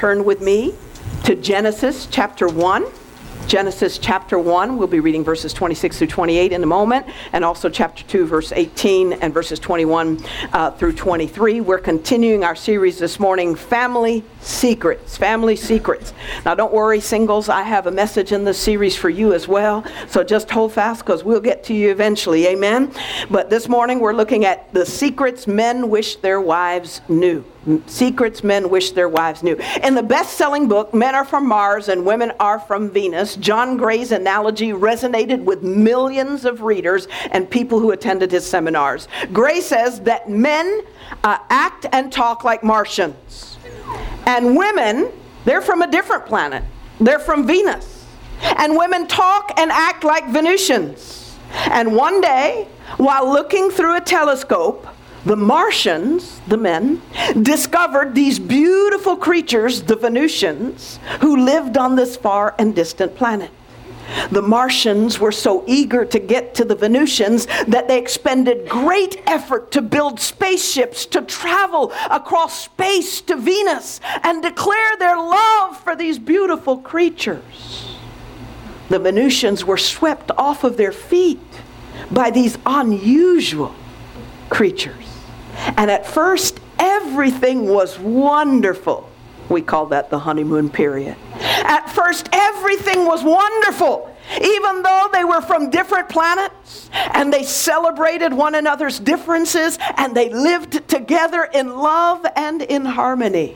turn with me to Genesis chapter 1. Genesis chapter 1, we'll be reading verses 26 through 28 in a moment, and also chapter 2, verse 18, and verses 21 through 23. We're continuing our series this morning, Family Secrets. Family Secrets. Now don't worry, singles, I have a message in this series for you as well, so just hold fast because we'll get to you eventually, amen? But this morning we're looking at the secrets men wish their wives knew. Secrets men wish their wives knew. In the best-selling book, Men Are From Mars and Women Are From Venus, John Gray's analogy resonated with millions of readers and people who attended his seminars. Gray says that men act and talk like Martians. And women, they're from a different planet. They're from Venus. And women talk and act like Venusians. And one day, while looking through a telescope, the Martians, the men, discovered these beautiful creatures, the Venusians, who lived on this far and distant planet. The Martians were so eager to get to the Venusians that they expended great effort to build spaceships to travel across space to Venus and declare their love for these beautiful creatures. The Venusians were swept off of their feet by these unusual creatures. And at first, everything was wonderful. We call that the honeymoon period. At first, everything was wonderful, even though they were from different planets, and they celebrated one another's differences, and they lived together in love and in harmony.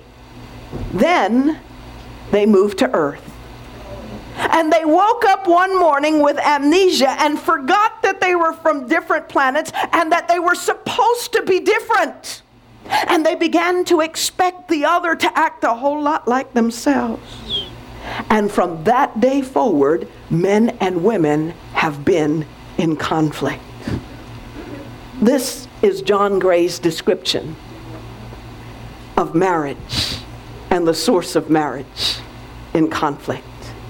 Then, they moved to Earth. And they woke up one morning with amnesia and forgot that they were from different planets and that they were supposed to be different. And they began to expect the other to act a whole lot like themselves. And from that day forward, men and women have been in conflict. This is John Gray's description of marriage and the source of marriage in conflict.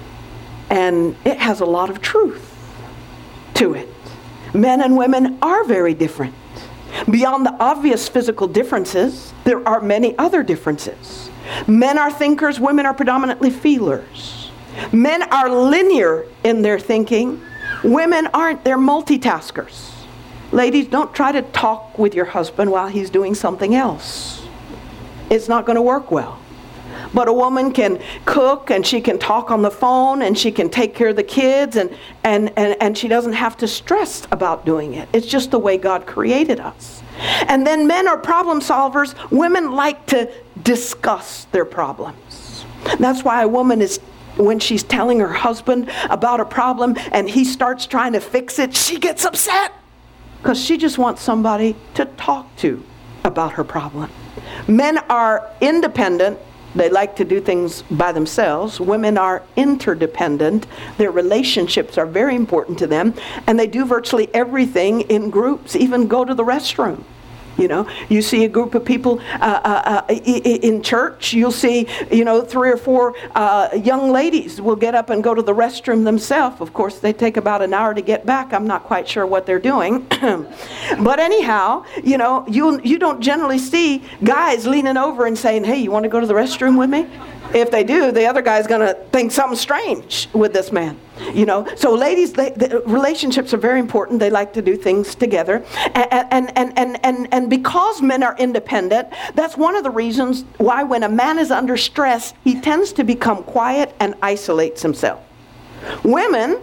And it has a lot of truth to it. Men and women are very different. Beyond the obvious physical differences, there are many other differences. Men are thinkers, women are predominantly feelers. Men are linear in their thinking. Women aren't, they're multitaskers. Ladies, don't try to talk with your husband while he's doing something else. It's not going to work well. But a woman can cook, and she can talk on the phone, and she can take care of the kids, and she doesn't have to stress about doing it. It's just the way God created us. And then men are problem solvers. Women like to discuss their problems. That's why a woman is, when she's telling her husband about a problem and he starts trying to fix it, she gets upset because she just wants somebody to talk to about her problem. Men are independent. They like to do things by themselves. Women are interdependent. Their relationships are very important to them. And they do virtually everything in groups, even go to the restroom. You know, you see a group of people in church, you'll see, 3 or 4 young ladies will get up and go to the restroom themselves. Of course, they take about an hour to get back. I'm not quite sure what they're doing. But anyhow, you don't generally see guys leaning over and saying, hey, you want to go to the restroom with me? If they do, the other guy's going to think something strange with this man. So ladies, the relationships are very important. They like to do things together. And because men are independent, that's one of the reasons why when a man is under stress, he tends to become quiet and isolates himself. Women,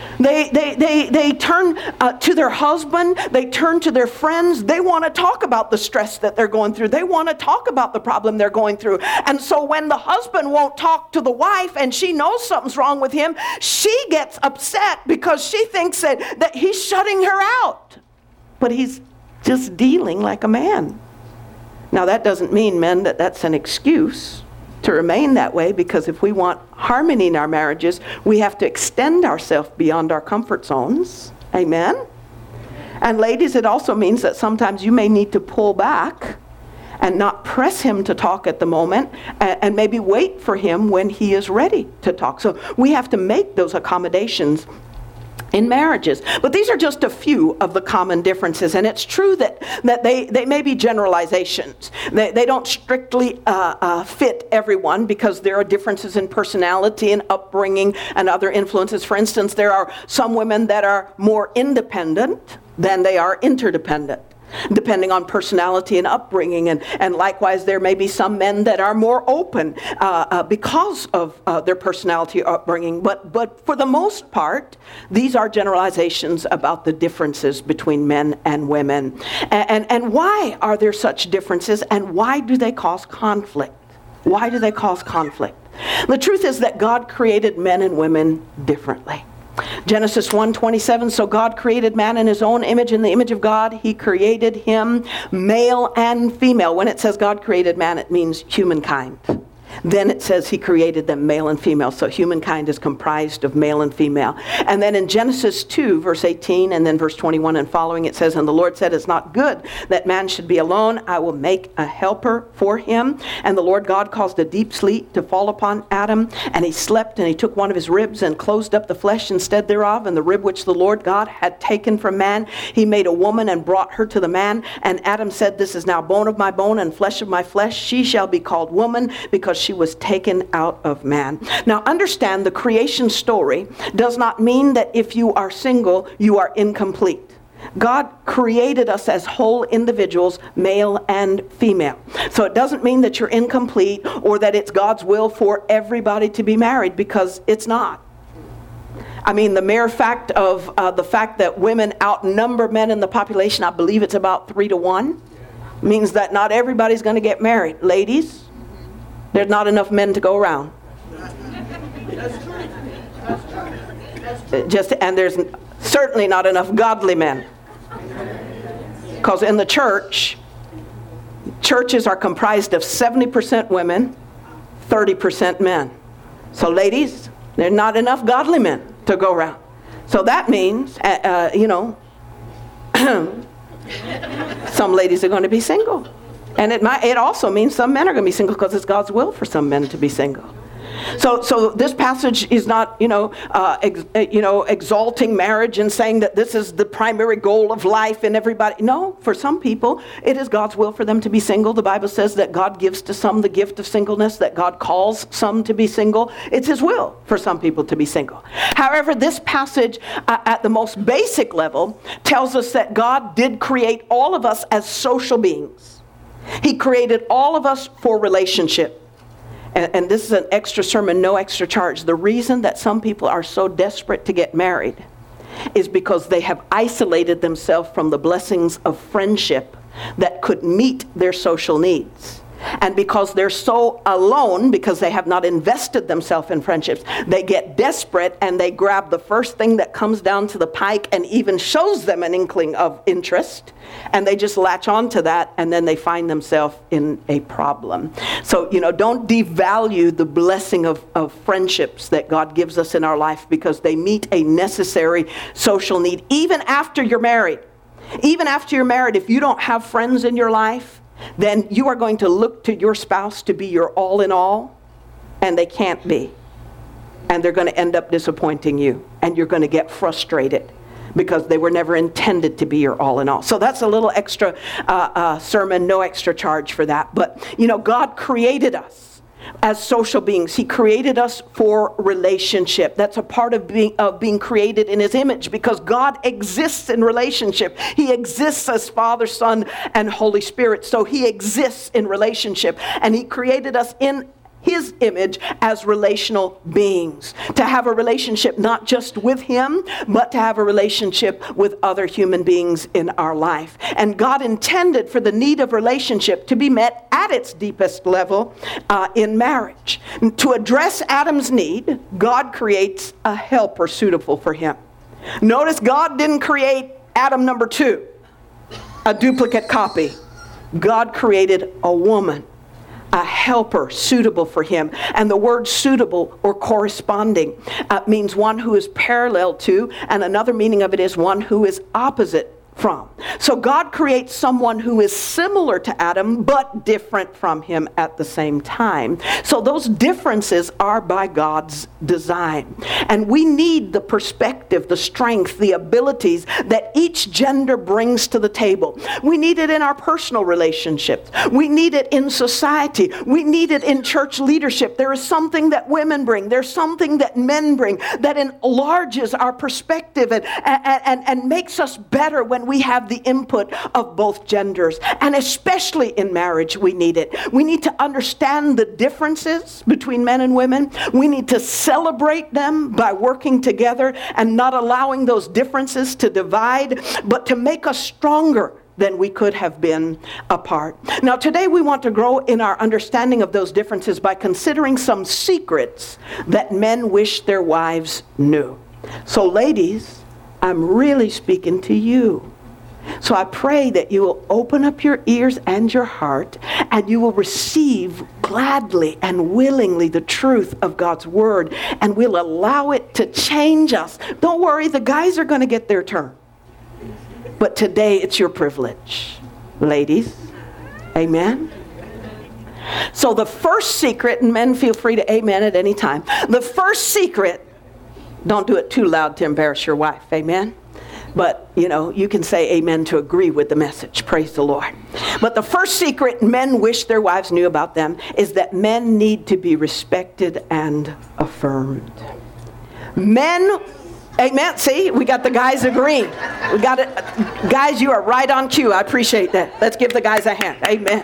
they turn to their husband, they turn to their friends, they want to talk about the stress that they're going through, they want to talk about the problem they're going through. And so when the husband won't talk to the wife and she knows something's wrong with him, she gets upset because she thinks that he's shutting her out. But he's just dealing like a man. Now that doesn't mean, men, that that's an excuse to remain that way, because if we want harmony in our marriages, we have to extend ourselves beyond our comfort zones. Amen? And ladies, it also means that sometimes you may need to pull back and not press him to talk at the moment, and maybe wait for him when he is ready to talk. So we have to make those accommodations in marriages. But these are just a few of the common differences, and it's true that they may be generalizations. They don't strictly fit everyone because there are differences in personality and upbringing and other influences. For instance, there are some women that are more independent than they are interdependent, depending on personality and upbringing. And likewise, there may be some men that are more open because of their personality or upbringing. But for the most part, these are generalizations about the differences between men and women. And why are there such differences, and why do they cause conflict? Why do they cause conflict? The truth is that God created men and women differently. Genesis 1:27, so God created man in his own image. In the image of God, he created him, male and female. When it says God created man, it means humankind. Then it says he created them male and female. So humankind is comprised of male and female. And then in Genesis 2, verse 18, and then verse 21 and following, it says, and the Lord said, it's not good that man should be alone. I will make a helper for him. And the Lord God caused a deep sleep to fall upon Adam. And he slept, and he took one of his ribs and closed up the flesh instead thereof. And the rib which the Lord God had taken from man, he made a woman and brought her to the man. And Adam said, this is now bone of my bone and flesh of my flesh. She shall be called woman, because she was taken out of man. Now understand, the creation story does not mean that if you are single, you are incomplete. God created us as whole individuals, male and female. So it doesn't mean that you're incomplete or that it's God's will for everybody to be married, because it's not. I mean, the mere fact of the fact that women outnumber men in the population, I believe it's about 3-1, means that not everybody's going to get married. Ladies, there's not enough men to go around. And there's certainly not enough godly men. Because in the church, churches are comprised of 70% women, 30% men. So ladies, there's not enough godly men to go around. So that means, some ladies are going to be single. And it also means some men are going to be single, because it's God's will for some men to be single. So this passage is not, exalting marriage and saying that this is the primary goal of life and everybody. No, for some people, it is God's will for them to be single. The Bible says that God gives to some the gift of singleness, that God calls some to be single. It's his will for some people to be single. However, this passage at the most basic level tells us that God did create all of us as social beings. He created all of us for relationship. And this is an extra sermon, no extra charge. The reason that some people are so desperate to get married is because they have isolated themselves from the blessings of friendship that could meet their social needs. And because they're so alone, because they have not invested themselves in friendships, they get desperate and they grab the first thing that comes down to the pike and even shows them an inkling of interest. And they just latch on to that, and then they find themselves in a problem. So, don't devalue the blessing of friendships that God gives us in our life, because they meet a necessary social need. Even after you're married, if you don't have friends in your life, then you are going to look to your spouse to be your all in all, and they can't be. And they're going to end up disappointing you, and you're going to get frustrated because they were never intended to be your all in all. So that's a little extra sermon, no extra charge for that. But, God created us as social beings. He created us for relationship. That's a part of being created in his image, because God exists in relationship. He exists as Father, Son, and Holy Spirit. So he exists in relationship. And he created us in his image as relational beings, to have a relationship not just with him, but to have a relationship with other human beings in our life. And God intended for the need of relationship to be met at its deepest level in marriage. To address Adam's need, God creates a helper suitable for him. Notice God didn't create Adam number 2, a duplicate copy. God created a woman, a helper suitable for him. And the word suitable or corresponding means one who is parallel to, and another meaning of it is one who is opposite from. So God creates someone who is similar to Adam, but different from him at the same time. So those differences are by God's design. And we need the perspective, the strength, the abilities that each gender brings to the table. We need it in our personal relationships. We need it in society. We need it in church leadership. There is something that women bring. There's something that men bring that enlarges our perspective and makes us better when we have the input of both genders. And especially in marriage, we need it. We need to understand the differences between men and women. We need to celebrate them by working together and not allowing those differences to divide, but to make us stronger than we could have been apart. Now, today we want to grow in our understanding of those differences by considering some secrets that men wish their wives knew. So, ladies, I'm really speaking to you. So I pray that you will open up your ears and your heart, and you will receive gladly and willingly the truth of God's word, and we'll allow it to change us. Don't worry, the guys are going to get their turn. But today it's your privilege, ladies. Amen. So the first secret, and men feel free to amen at any time. The first secret, don't do it too loud to embarrass your wife. Amen. But, you can say amen to agree with the message. Praise the Lord. But the first secret men wish their wives knew about them is that men need to be respected and affirmed. Men, amen. See, we got the guys agreeing. We got it. Guys, you are right on cue. I appreciate that. Let's give the guys a hand. Amen.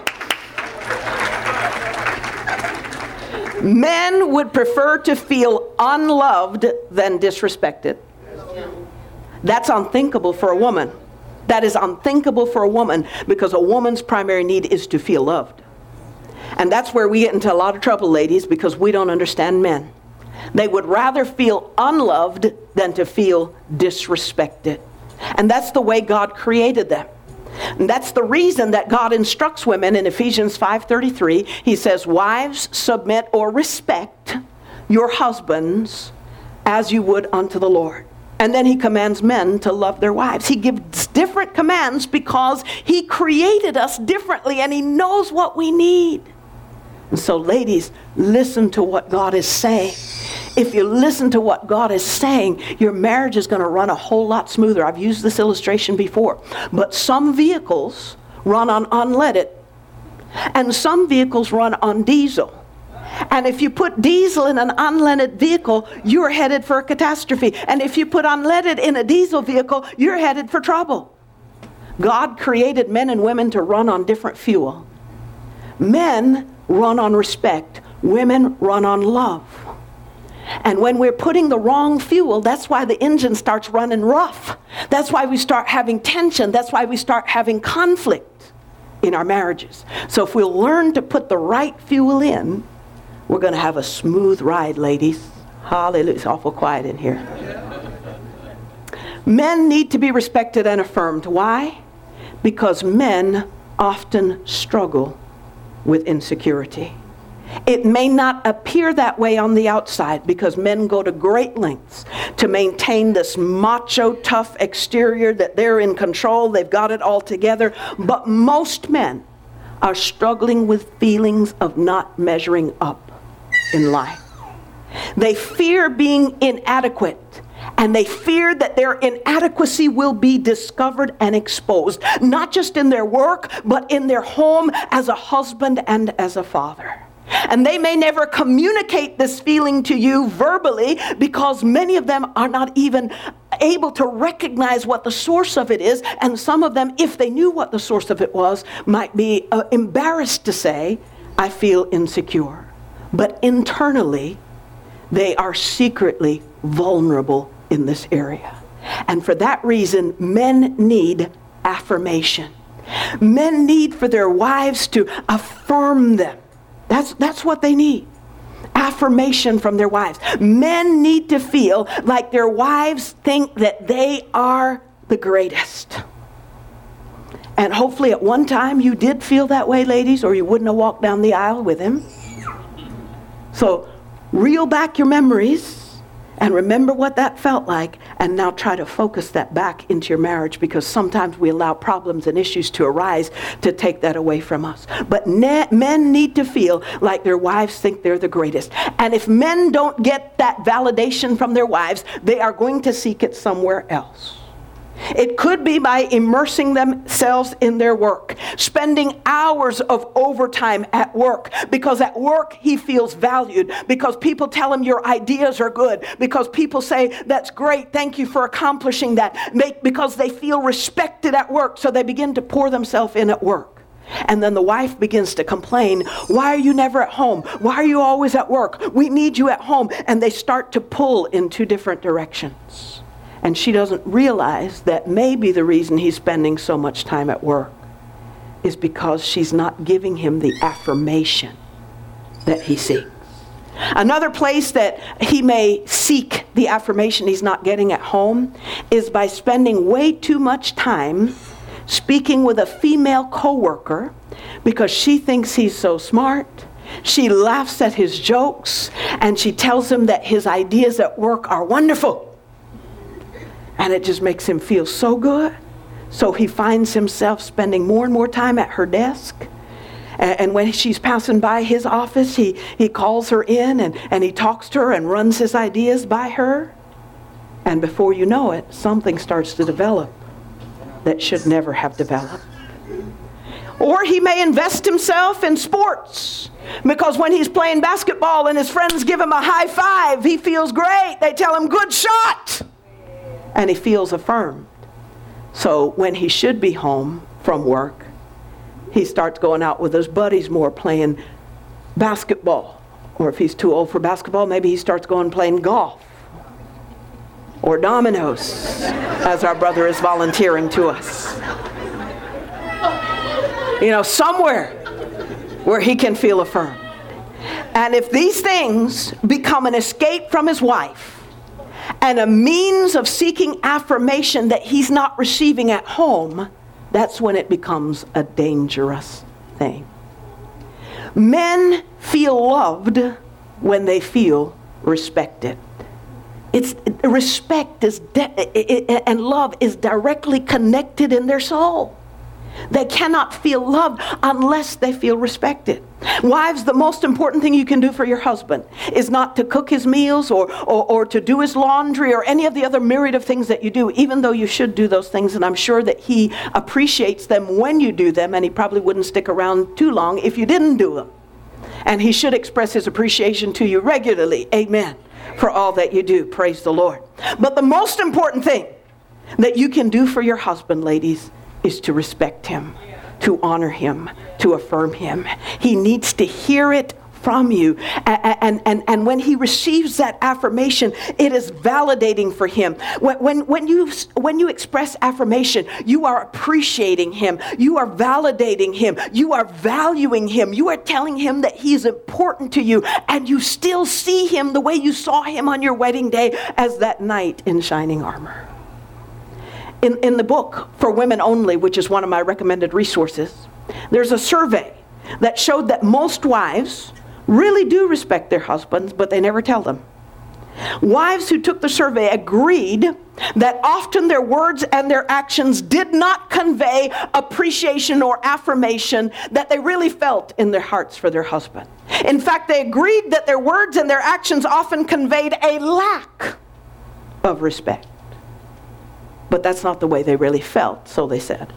Men would prefer to feel unloved than disrespected. That's unthinkable for a woman. That is unthinkable for a woman, because a woman's primary need is to feel loved. And that's where we get into a lot of trouble, ladies, because we don't understand men. They would rather feel unloved than to feel disrespected. And that's the way God created them. And that's the reason that God instructs women in Ephesians 5:33. He says, "Wives, submit or respect your husbands as you would unto the Lord." And then he commands men to love their wives. He gives different commands because he created us differently and he knows what we need. And so, ladies, listen to what God is saying. If you listen to what God is saying, your marriage is going to run a whole lot smoother. I've used this illustration before. But some vehicles run on unleaded, and some vehicles run on diesel. And if you put diesel in an unleaded vehicle, you're headed for a catastrophe. And if you put unleaded in a diesel vehicle, you're headed for trouble. God created men and women to run on different fuel. Men run on respect. Women run on love. And when we're putting the wrong fuel, that's why the engine starts running rough. That's why we start having tension. That's why we start having conflict in our marriages. So if we'll learn to put the right fuel in, we're going to have a smooth ride, ladies. Hallelujah. It's awful quiet in here. Men need to be respected and affirmed. Why? Because men often struggle with insecurity. It may not appear that way on the outside because men go to great lengths to maintain this macho, tough exterior that they're in control, they've got it all together. But most men are struggling with feelings of not measuring up in life. They fear being inadequate, and they fear that their inadequacy will be discovered and exposed, not just in their work, but in their home as a husband and as a father. And they may never communicate this feeling to you verbally because many of them are not even able to recognize what the source of it is. And some of them, if they knew what the source of it was, might be embarrassed to say, "I feel insecure." But internally, they are secretly vulnerable in this area. And for that reason, men need affirmation. Men need for their wives to affirm them. That's what they need. Affirmation from their wives. Men need to feel like their wives think that they are the greatest. And hopefully at one time you did feel that way, ladies, or you wouldn't have walked down the aisle with him. So reel back your memories and remember what that felt like And now try to focus that back into your marriage, because sometimes we allow problems and issues to arise to take that away from us. But men need to feel like their wives think they're the greatest. And if men don't get that validation from their wives, they are going to seek it somewhere else. It could be by immersing themselves in their work, spending hours of overtime at work, because at work he feels valued, because people tell him your ideas are good, because people say that's great, thank you for accomplishing that, because they feel respected at work, so they begin to pour themselves in at work. And then the wife begins to complain, why are you never at home? Why are you always at work? We need you at home. And they start to pull in two different directions. And she doesn't realize that maybe the reason he's spending so much time at work is because she's not giving him the affirmation that he seeks. Another place that he may seek the affirmation he's not getting at home is by spending way too much time speaking with a female coworker because she thinks he's so smart. She laughs at his jokes, and she tells him that his ideas at work are wonderful. And it just makes him feel so good. So he finds himself spending more and more time at her desk. And when she's passing by his office, he calls her in and he talks to her and runs his ideas by her. And before you know it, something starts to develop that should never have developed. Or he may invest himself in sports, because when he's playing basketball and his friends give him a high five, he feels great. They tell him, good shot. And he feels affirmed. So when he should be home from work, he starts going out with his buddies more, playing basketball. Or if he's too old for basketball, maybe he starts going playing golf or dominoes, as our brother is volunteering to us. You know, somewhere where he can feel affirmed. And if these things become an escape from his wife and a means of seeking affirmation that he's not receiving at home, that's when it becomes a dangerous thing. Men feel loved when they feel respected. Respect and love is directly connected in their soul. They cannot feel loved unless they feel respected. Wives, the most important thing you can do for your husband is not to cook his meals or to do his laundry or any of the other myriad of things that you do, even though you should do those things, and I'm sure that he appreciates them when you do them, and he probably wouldn't stick around too long if you didn't do them. And he should express his appreciation to you regularly, amen, for all that you do. Praise the Lord. But the most important thing that you can do for your husband, ladies, is to respect him, to honor him, to affirm him. He needs to hear it from you. And when he receives that affirmation, it is validating for him. When you express affirmation, you are appreciating him. You are validating him. You are valuing him. You are telling him that he is important to you. And you still see him the way you saw him on your wedding day as that knight in shining armor. In the book For Women Only, which is one of my recommended resources, there's a survey that showed that most wives really do respect their husbands, but they never tell them. Wives who took the survey agreed that often their words and their actions did not convey appreciation or affirmation that they really felt in their hearts for their husband. In fact, they agreed that their words and their actions often conveyed a lack of respect. But that's not the way they really felt, so they said.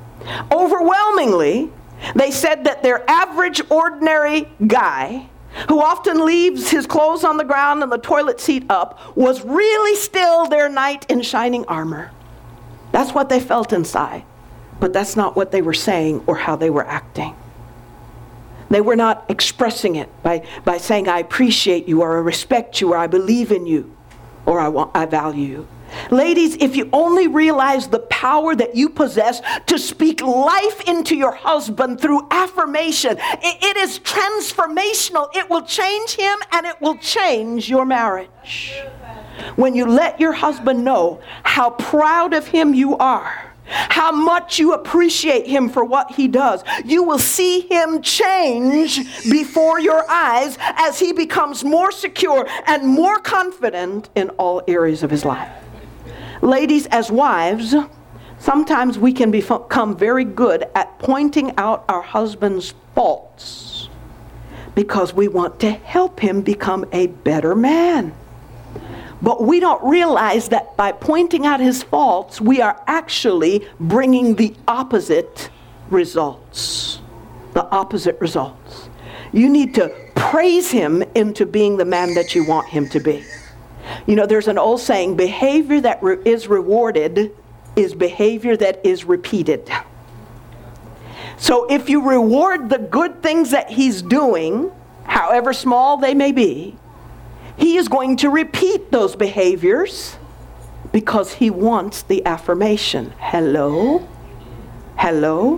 Overwhelmingly, they said that their average, ordinary guy, who often leaves his clothes on the ground and the toilet seat up, was really still their knight in shining armor. That's what they felt inside. But that's not what they were saying or how they were acting. They were not expressing it by saying, I appreciate you, or I respect you, or I believe in you, or I value you. Ladies, if you only realize the power that you possess to speak life into your husband through affirmation, it is transformational. It will change him and it will change your marriage. When you let your husband know how proud of him you are, how much you appreciate him for what he does, you will see him change before your eyes as he becomes more secure and more confident in all areas of his life. Ladies, as wives, sometimes we can become very good at pointing out our husband's faults because we want to help him become a better man. But we don't realize that by pointing out his faults, we are actually bringing the opposite results. The opposite results. You need to praise him into being the man that you want him to be. You know, there's an old saying, behavior that is rewarded is behavior that is repeated. So if you reward the good things that he's doing, however small they may be, he is going to repeat those behaviors because he wants the affirmation. Hello? Hello?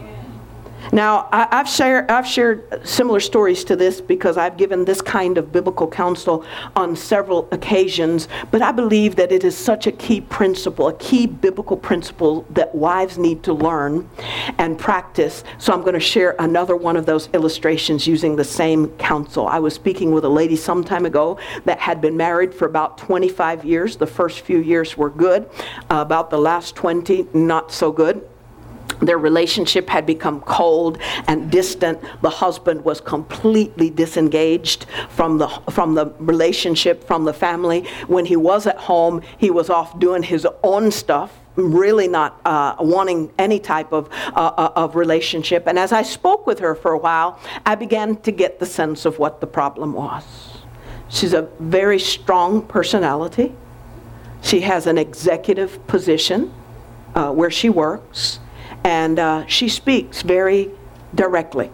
Now, I've shared similar stories to this because I've given this kind of biblical counsel on several occasions, but I believe that it is such a key principle, a key biblical principle that wives need to learn and practice. So I'm going to share another one of those illustrations using the same counsel. I was speaking with a lady some time ago that had been married for about 25 years. The first few years were good. About the last 20, not so good. Their relationship had become cold and distant. The husband was completely disengaged from the relationship, from the family. When he was at home, he was off doing his own stuff, really not wanting any type of relationship. And as I spoke with her for a while, I began to get the sense of what the problem was. She's a very strong personality. She has an executive position where she works. And she speaks very directly.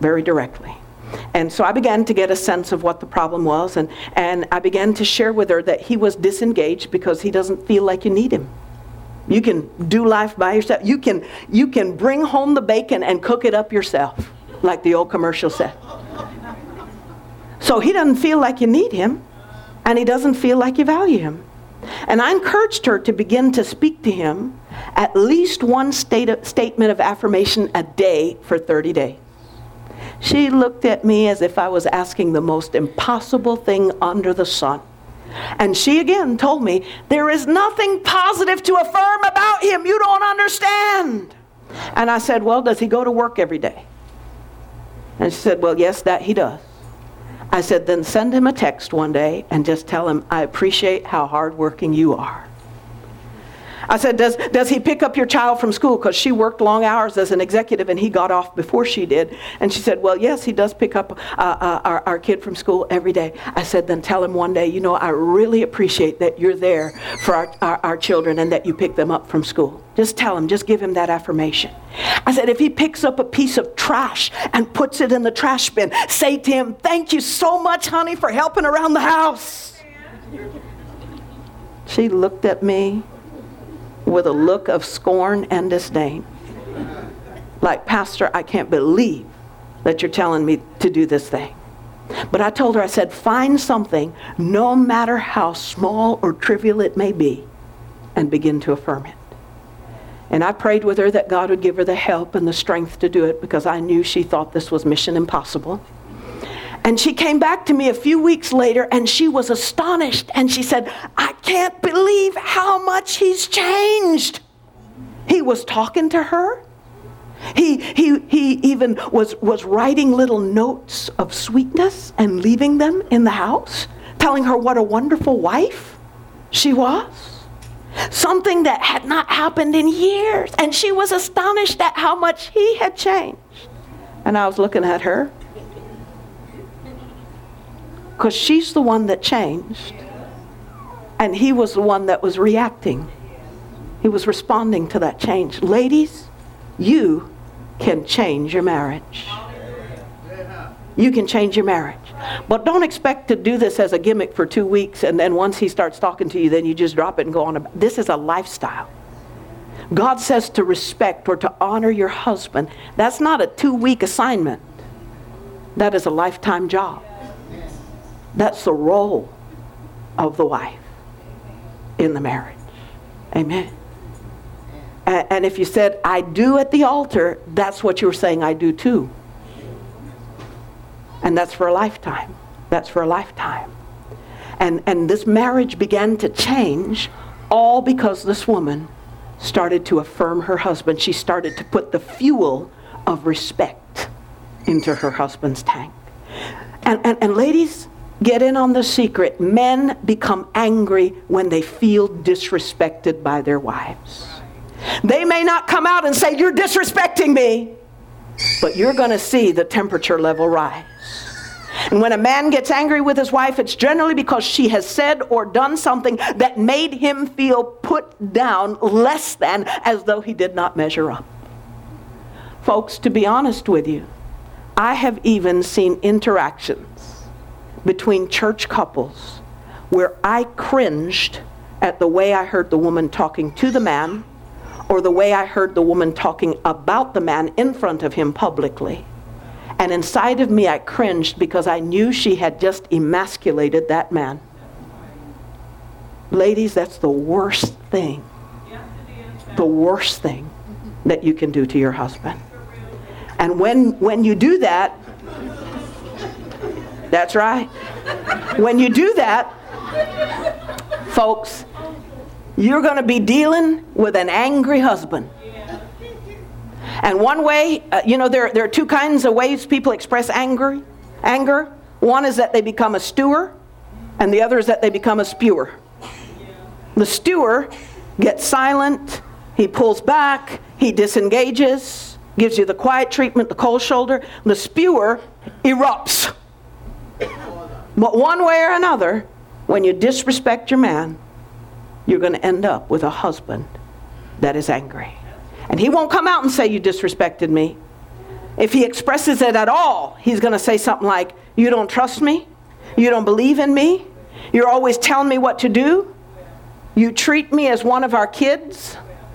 And so I began to get a sense of what the problem was, and I began to share with her that he was disengaged because he doesn't feel like you need him. You can do life by yourself. You can bring home the bacon and cook it up yourself, like the old commercial said. So he doesn't feel like you need him, and he doesn't feel like you value him. And I encouraged her to begin to speak to him at least one statement of affirmation a day for 30 days. She looked at me as if I was asking the most impossible thing under the sun. And she again told me, there is nothing positive to affirm about him. You don't understand. And I said, well, does he go to work every day? And she said, well, yes, that he does. I said, then send him a text one day and just tell him, I appreciate how hardworking you are. I said, does he pick up your child from school? Because she worked long hours as an executive and he got off before she did. And she said, well, yes, he does pick up our kid from school every day. I said, then tell him one day, you know, I really appreciate that you're there for our children and that you pick them up from school. Just tell him, just give him that affirmation. I said, if he picks up a piece of trash and puts it in the trash bin, say to him, thank you so much, honey, for helping around the house. She looked at me with a look of scorn and disdain. Like, Pastor, I can't believe that you're telling me to do this thing. But I told her, I said, find something, no matter how small or trivial it may be, and begin to affirm it. And I prayed with her that God would give her the help and the strength to do it because I knew she thought this was mission impossible. And she came back to me a few weeks later and she was astonished. And she said, I can't believe how much he's changed. He was talking to her. He even was writing little notes of sweetness and leaving them in the house, telling her what a wonderful wife she was. Something that had not happened in years. And she was astonished at how much he had changed. And I was looking at her. Because she's the one that changed. And he was the one that was reacting. He was responding to that change. Ladies, you can change your marriage. You can change your marriage. But don't expect to do this as a gimmick for 2 weeks and then once he starts talking to you, then you just drop it and go on. This is a lifestyle. God says to respect or to honor your husband. That's not a 2-week assignment. That is a lifetime job. That's the role of the wife in the marriage. Amen. And if you said, I do at the altar, that's what you were saying, I do too. And that's for a lifetime. That's for a lifetime. And this marriage began to change All because this woman started to affirm her husband. She started to put the fuel of respect into her husband's tank. And ladies, get in on the secret. Men become angry when they feel disrespected by their wives. They may not come out and say, "You're disrespecting me," but you're going to see the temperature level rise. And when a man gets angry with his wife, it's generally because she has said or done something that made him feel put down, less than, as though he did not measure up. Folks, to be honest with you, I have even seen interactions between church couples where I cringed at the way I heard the woman talking to the man, or the way I heard the woman talking about the man in front of him publicly. And inside of me, I cringed because I knew she had just emasculated that man. Ladies, that's the worst thing. The worst thing that you can do to your husband. And when you do that, that's right. When you do that, folks, you're going to be dealing with an angry husband. And one way, there are two kinds of ways people express anger. One is that they become a stewer, and the other is that they become a spewer. The stewer gets silent, he pulls back, he disengages, gives you the quiet treatment, the cold shoulder. The spewer erupts. But one way or another, when you disrespect your man, you're going to end up with a husband that is angry. And he won't come out and say, "You disrespected me." If he expresses it at all, he's going to say something like, "You don't trust me? You don't believe in me? You're always telling me what to do? You treat me as one of our kids?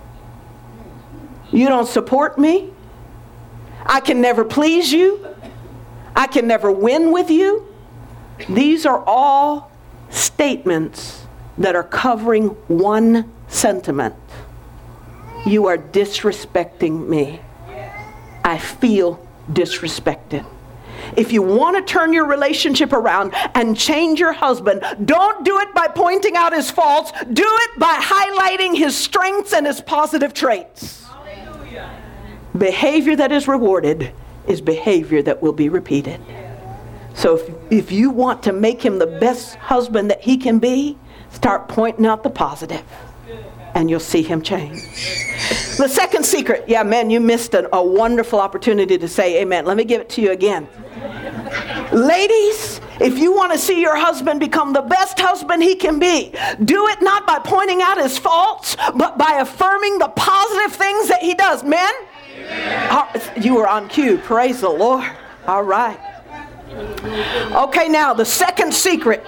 You don't support me? I can never please you. I can never win with you." These are all statements that are covering one sentiment. You are disrespecting me. I feel disrespected. If you want to turn your relationship around and change your husband, don't do it by pointing out his faults. Do it by highlighting his strengths and his positive traits. Hallelujah. Behavior that is rewarded is behavior that will be repeated. So if you want to make him the best husband that he can be, start pointing out the positive, and you'll see him change. The second secret, man, you missed a wonderful opportunity to say amen. Let me give it to you again. Ladies, if you want to see your husband become the best husband he can be, do it not by pointing out his faults, but by affirming the positive things that he does. Men? You were on cue. Praise the Lord. All right. Okay, now the second secret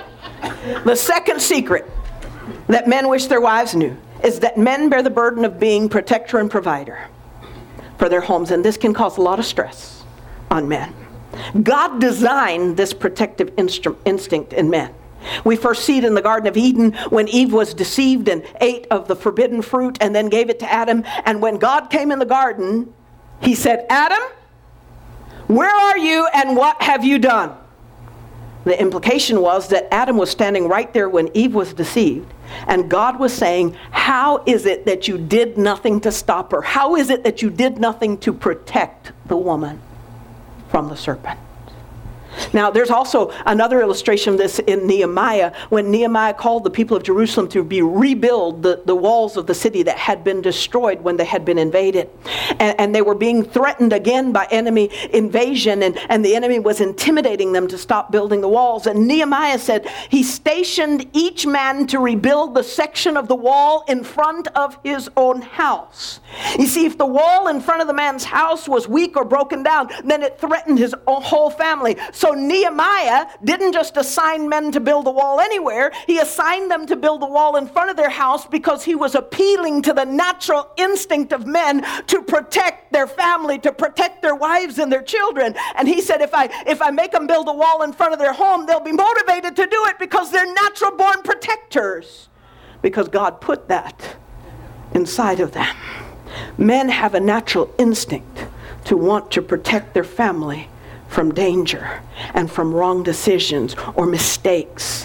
that men wish their wives knew is that men bear the burden of being protector and provider for their homes, and this can cause a lot of stress on men. God designed this protective instinct in men. We first see it in the Garden of Eden when Eve was deceived and ate of the forbidden fruit and then gave it to Adam. And when God came in the garden, he said, "Adam, where are you and what have you done?" The implication was that Adam was standing right there when Eve was deceived. And God was saying, how is it that you did nothing to stop her? How is it that you did nothing to protect the woman from the serpent? Now, there's also another illustration of this in Nehemiah, when Nehemiah called the people of Jerusalem to rebuild the walls of the city that had been destroyed when they had been invaded. And they were being threatened again by enemy invasion, and the enemy was intimidating them to stop building the walls. And Nehemiah said he stationed each man to rebuild the section of the wall in front of his own house. You see, if the wall in front of the man's house was weak or broken down, then it threatened his whole family. So Nehemiah didn't just assign men to build a wall anywhere. He assigned them to build a wall in front of their house because he was appealing to the natural instinct of men to protect their family, to protect their wives and their children. And he said, if I make them build a wall in front of their home, they'll be motivated to do it because they're natural born protectors. Because God put that inside of them. Men have a natural instinct to want to protect their family from danger and from wrong decisions or mistakes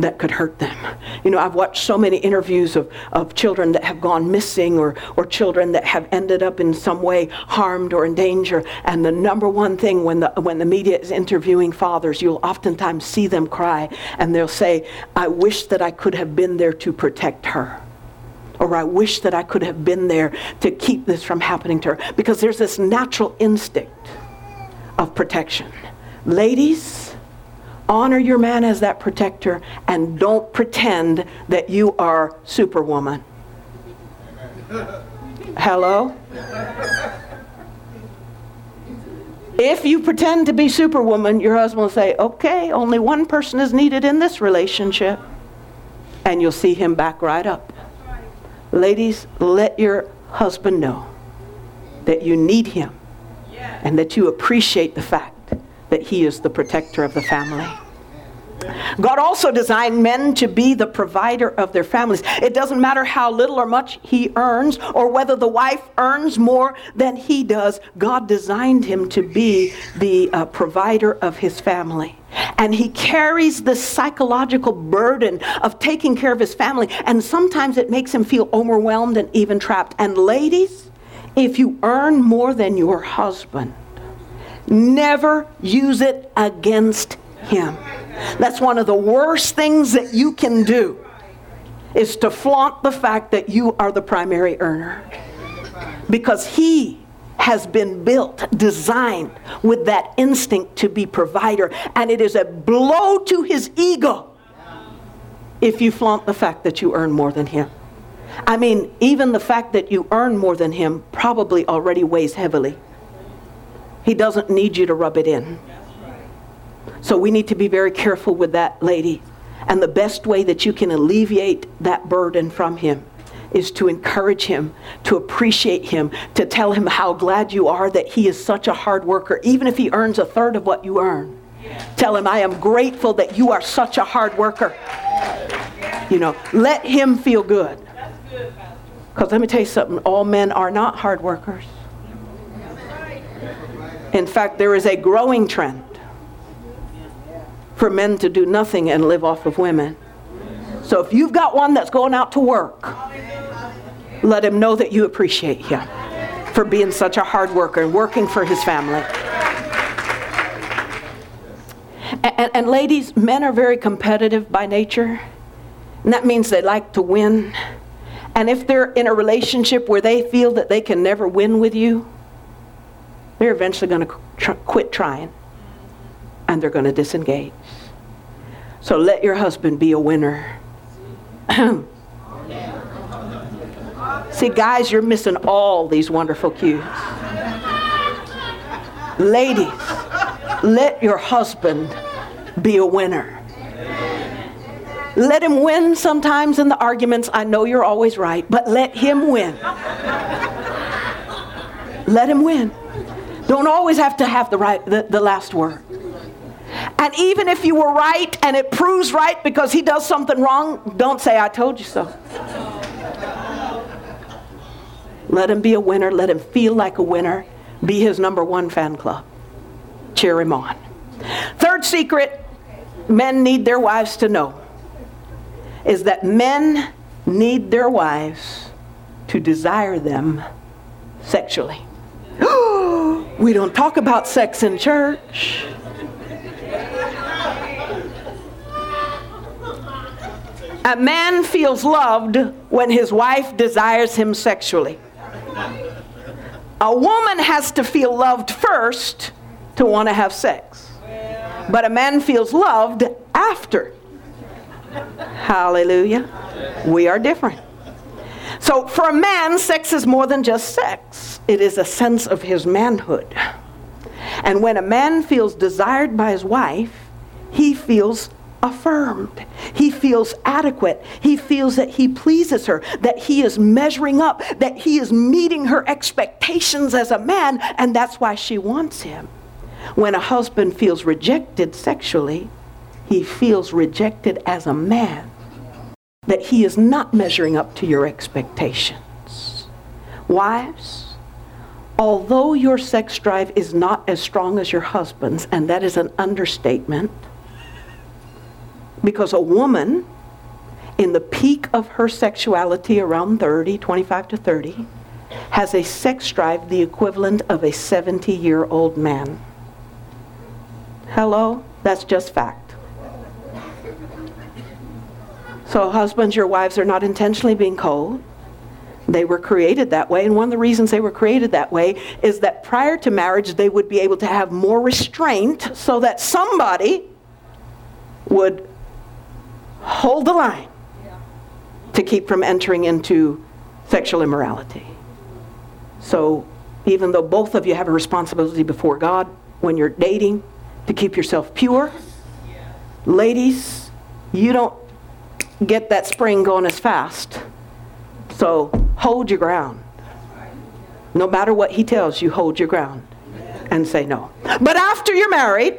that could hurt them. You know, I've watched so many interviews of children that have gone missing or children that have ended up in some way harmed or in danger. And the number one thing when the media is interviewing fathers, you'll oftentimes see them cry and they'll say, I wish that I could have been there to protect her. Or I wish that I could have been there to keep this from happening to her. Because there's this natural instinct of protection. Ladies, honor your man as that protector and don't pretend that you are Superwoman. Hello? If you pretend to be Superwoman, your husband will say, okay, only one person is needed in this relationship. And you'll see him back right up. Ladies, let your husband know that you need him and that you appreciate the fact that he is the protector of the family. God also designed men to be the provider of their families. It doesn't matter how little or much he earns or whether the wife earns more than he does. God designed him to be the provider of his family. And he carries the psychological burden of taking care of his family. And sometimes it makes him feel overwhelmed and even trapped. And ladies, if you earn more than your husband, never use it against him. That's one of the worst things that you can do, is to flaunt the fact that you are the primary earner. Because he has been built, designed with that instinct to be provider. And it is a blow to his ego if you flaunt the fact that you earn more than him. I mean, even the fact that you earn more than him probably already weighs heavily. He doesn't need you to rub it in. So we need to be very careful with that, lady. And the best way that you can alleviate that burden from him is to encourage him, to appreciate him, to tell him how glad you are that he is such a hard worker, even if he earns a third of what you earn. Tell him, I am grateful that you are such a hard worker. You know, let him feel good. Because let me tell you something, all men are not hard workers. In fact, there is a growing trend for men to do nothing and live off of women. So if you've got one that's going out to work, let him know that you appreciate him for being such a hard worker and working for his family. And ladies, men are very competitive by nature. And that means they like to win. And if they're in a relationship where they feel that they can never win with you, they're eventually going to quit trying. And they're going to disengage. So let your husband be a winner. See, guys, you're missing all these wonderful cues. Ladies, let your husband be a winner. Let him win sometimes in the arguments. I know you're always right, but let him win. Let him win. Don't always have to have the last word. And even if you were right and it proves right because he does something wrong, don't say, I told you so. Let him be a winner. Let him feel like a winner. Be his number one fan club. Cheer him on. Third secret men need their wives to know is that men need their wives to desire them sexually. We don't talk about sex in church. A man feels loved when his wife desires him sexually. A woman has to feel loved first to want to have sex. But a man feels loved after. Hallelujah. We are different. So for a man, sex is more than just sex. It is a sense of his manhood. And when a man feels desired by his wife, he feels affirmed. He feels adequate. He feels that he pleases her, that he is measuring up, that he is meeting her expectations as a man, and that's why she wants him. When a husband feels rejected sexually, he feels rejected as a man, that he is not measuring up to your expectations. Wives, although your sex drive is not as strong as your husband's, and that is an understatement, Because a woman in the peak of her sexuality around 30, 25 to 30, has a sex drive the equivalent of a 70-year-old man. Hello? That's just fact. So husbands, your wives are not intentionally being cold. They were created that way, and one of the reasons they were created that way is that prior to marriage they would be able to have more restraint so that somebody would hold the line to keep from entering into sexual immorality. So even though both of you have a responsibility before God when you're dating to keep yourself pure, ladies, you don't get that spring going as fast. So hold your ground. No matter what he tells you, hold your ground and say no. But after you're married,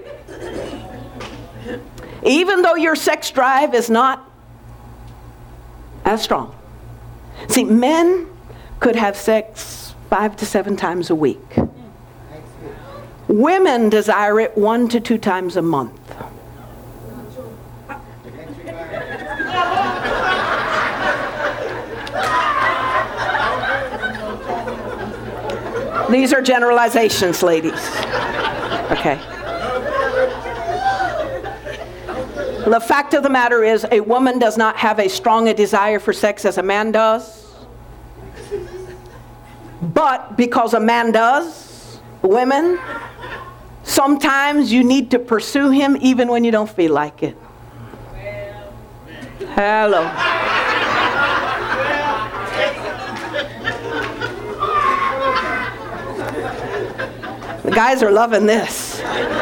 even though your sex drive is not as strong. See, men could have sex 5 to 7 times a week. Women desire it 1 to 2 times a month. These are generalizations, ladies. Okay. The fact of the matter is, a woman does not have as strong a desire for sex as a man does. But because a man does, women, sometimes you need to pursue him even when you don't feel like it. Hello. The guys are loving this.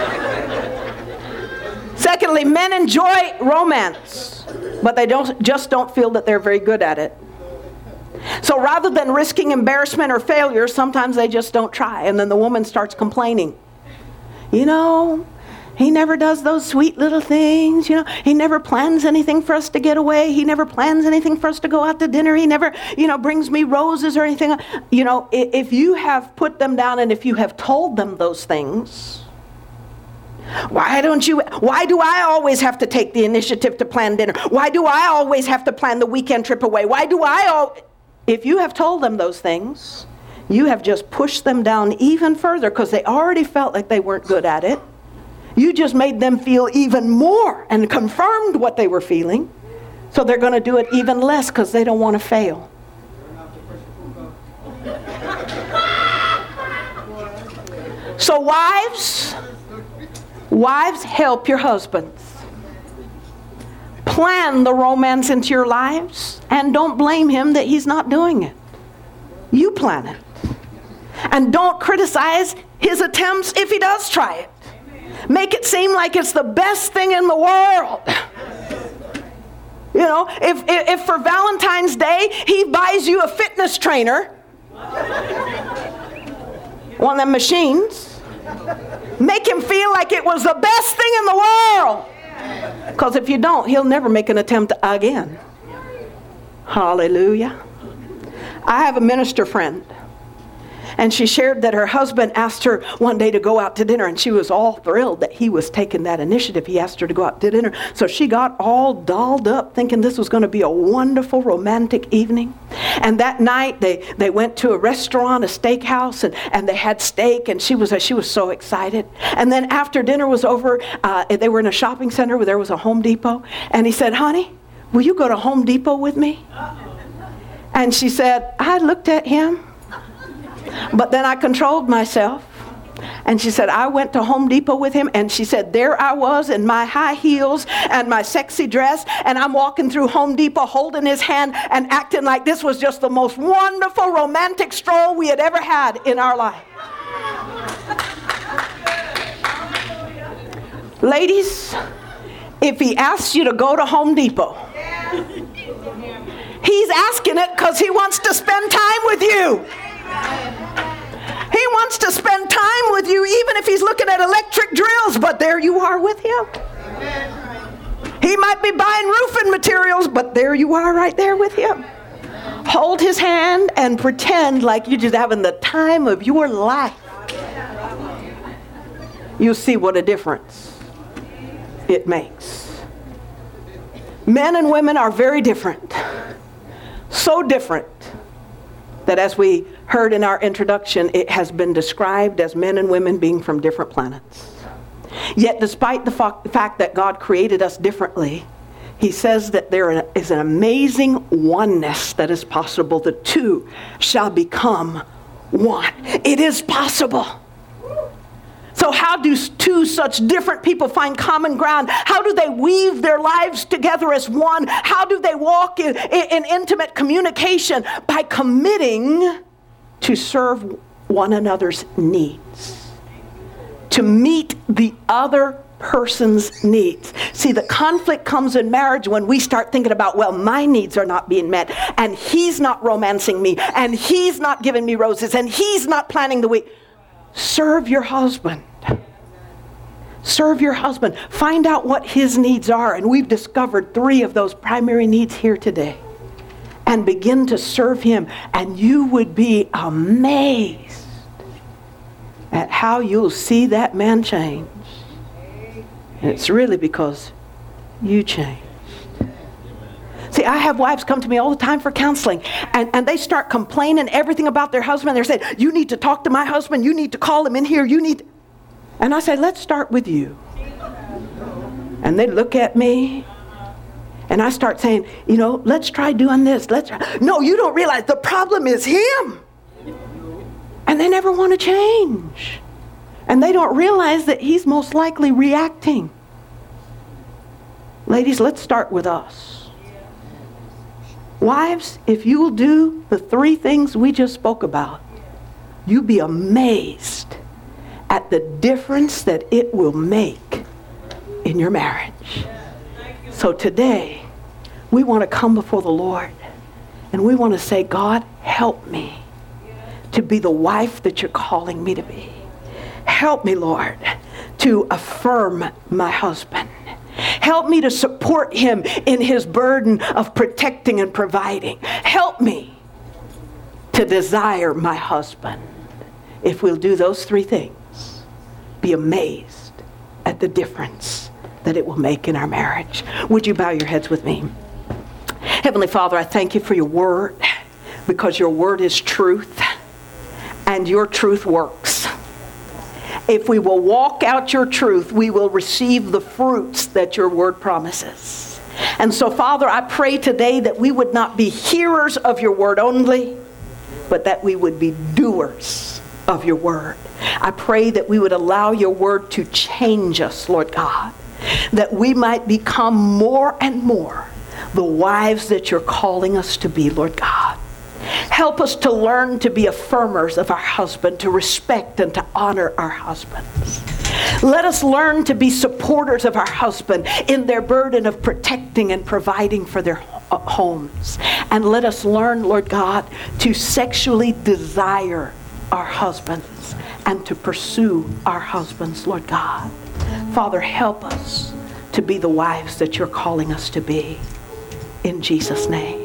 Secondly, men enjoy romance, but they just don't feel that they're very good at it. So rather than risking embarrassment or failure, sometimes they just don't try. And then the woman starts complaining. You know, he never does those sweet little things. You know, he never plans anything for us to get away. He never plans anything for us to go out to dinner. He never, brings me roses or anything. You know, if you have put them down and if you have told them those things, why do I always have to take the initiative to plan dinner? Why do I always have to plan the weekend trip away? If you have told them those things, you have just pushed them down even further because they already felt like they weren't good at it. You just made them feel even more and confirmed what they were feeling. So they're going to do it even less because they don't want to fail. So wives, help your husbands. Plan the romance into your lives and don't blame him that he's not doing it. You plan it. And don't criticize his attempts if he does try it. Make it seem like it's the best thing in the world. You know, if for Valentine's Day he buys you a fitness trainer, one of them machines, make him feel like it was the best thing in the world. Because if you don't, he'll never make an attempt again. Hallelujah. I have a minister friend, and she shared that her husband asked her one day to go out to dinner, and she was all thrilled that he was taking that initiative. He asked her to go out to dinner. So she got all dolled up thinking this was going to be a wonderful romantic evening. And that night they went to a restaurant, a steakhouse, and they had steak, and she was so excited. And then after dinner was over, they were in a shopping center where there was a Home Depot, and he said, "Honey, will you go to Home Depot with me?" And she said, I looked at him, but then I controlled myself. And she said, I went to Home Depot with him, and she said, there I was in my high heels and my sexy dress, and I'm walking through Home Depot holding his hand and acting like this was just the most wonderful romantic stroll we had ever had in our life. Ladies, if he asks you to go to Home Depot, he's asking it because he wants to spend time with you. He wants to spend time with you even if he's looking at electric drills, but there you are with him. He might be buying roofing materials, but there you are right there with him. Hold his hand and pretend like you're just having the time of your life. You'll see what a difference it makes. Men and women are very different. So different that, as we heard in our introduction, it has been described as men and women being from different planets. Yet despite the fact that God created us differently, he says that there is an amazing oneness that is possible. The two shall become one. It is possible. So how do two such different people find common ground? How do they weave their lives together as one? How do they walk in intimate communication? By committing to serve one another's needs, to meet the other person's needs. See, the conflict comes in marriage when we start thinking about, well, my needs are not being met, and he's not romancing me, and he's not giving me roses, and he's not planning the week. Serve your husband. Serve your husband. Find out what his needs are. And we've discovered 3 of those primary needs here today. And begin to serve him. And you would be amazed at how you'll see that man change. And it's really because you changed. See, I have wives come to me all the time for counseling, and they start complaining everything about their husband. They're saying, you need to talk to my husband. You need to call him in here. And I say, let's start with you. And they look at me, and I start saying, let's try doing this. No, you don't realize the problem is him. And they never want to change. And they don't realize that he's most likely reacting. Ladies, let's start with us. Wives, if you will do the 3 things we just spoke about, you'll be amazed at the difference that it will make in your marriage. So today, we want to come before the Lord, and we want to say, God, help me to be the wife that you're calling me to be. Help me, Lord, to affirm my husband. Help me to support him in his burden of protecting and providing. Help me to desire my husband. If we'll do those 3 things, be amazed at the difference that it will make in our marriage. Would you bow your heads with me? Heavenly Father, I thank you for your word, because your word is truth, and your truth works. If we will walk out your truth, we will receive the fruits that your word promises. And so, Father, I pray today that we would not be hearers of your word only, but that we would be doers of your word. I pray that we would allow your word to change us, Lord God, that we might become more and more the wives that you're calling us to be, Lord God. Help us to learn to be affirmers of our husband, to respect and to honor our husbands. Let us learn to be supporters of our husband in their burden of protecting and providing for their homes. And let us learn, Lord God, to sexually desire our husbands and to pursue our husbands, Lord God. Father, help us to be the wives that you're calling us to be. In Jesus' name.